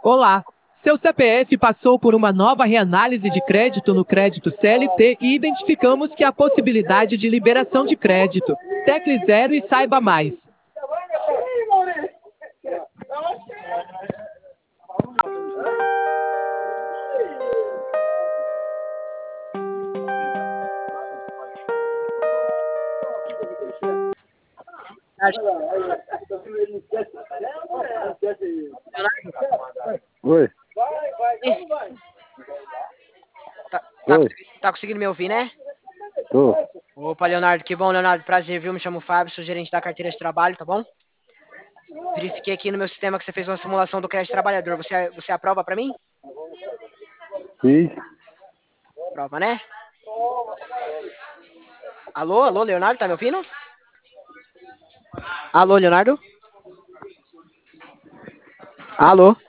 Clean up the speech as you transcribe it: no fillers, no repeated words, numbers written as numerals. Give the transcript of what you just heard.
Olá! Seu CPF passou por uma nova reanálise de crédito no crédito CLT e identificamos que há possibilidade de liberação de crédito. Tecle 0 e saiba mais. Oi. Oi. Tá conseguindo me ouvir, né? Tô. Opa, Leonardo, que bom, Leonardo. Prazer, viu? Me chamo Fábio, sou gerente da carteira de trabalho, tá bom? Verifiquei aqui no meu sistema que você fez uma simulação do crédito trabalhador. Você aprova pra mim? Fiz. Prova, né? Alô, Leonardo, tá me ouvindo? Alô, Leonardo? Alô?